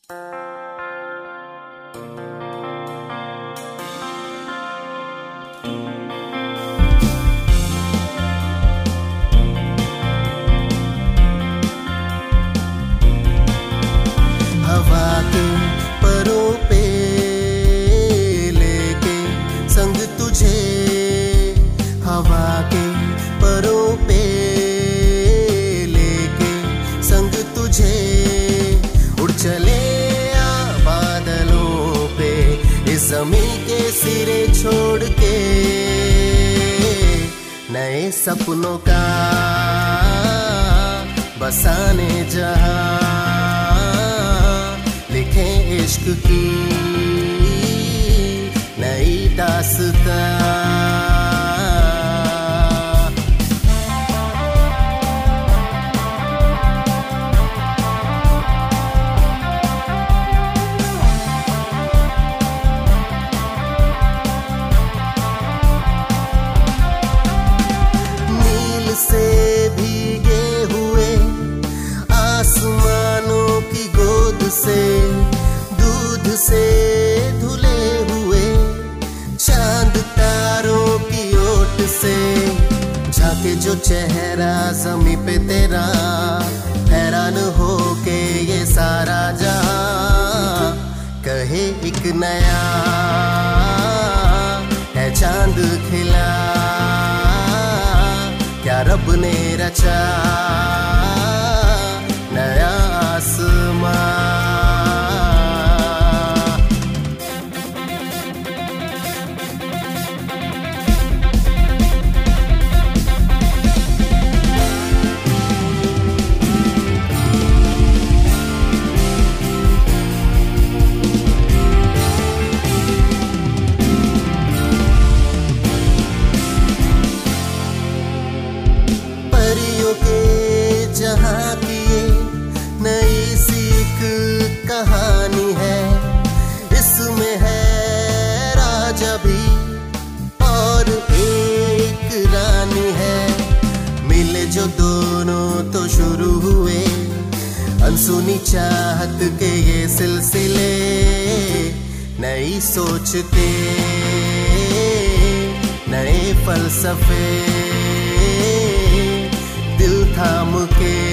हवा के परों पे लेके संग तुझे, हवा के परों पे लेके संग तुझे, उड़ चले आ बादलों पे इस ज़मीं के सिरे छोड़ के, नए सपनों का बसाने जहां, लिखें इश्क की नई दास्तां। नील से भीगे हुए आसमानों की गोद से, दूध से धुले हुए चांद तारों की ओट से, झाके जो चेहरा ज़मीं पे तेरा, हैरान हो के ये सारा जहां कहे एक नया है चांद खिला, क्या रब ने रचा नया आसमां। परियों के जहां की ये नई सीख कहानी है, इसमें है राजा भी और एक रानी है, मिले जो दोनों तो शुरू हुए अनसुनी चाहत के ये सिलसिले, नई सोच के नए फलसफे दिल थाम के